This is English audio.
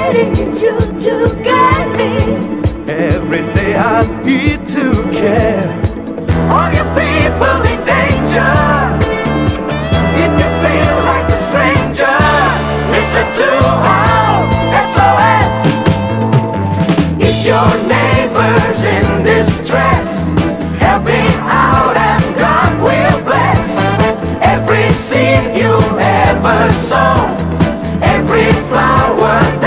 need you to guide me. Every day I need to care. All you people in danger, if you feel like a stranger, listen to our SOS. If your neighbor's in distress, help him out and God will bless. Every seed you ever sow, every flower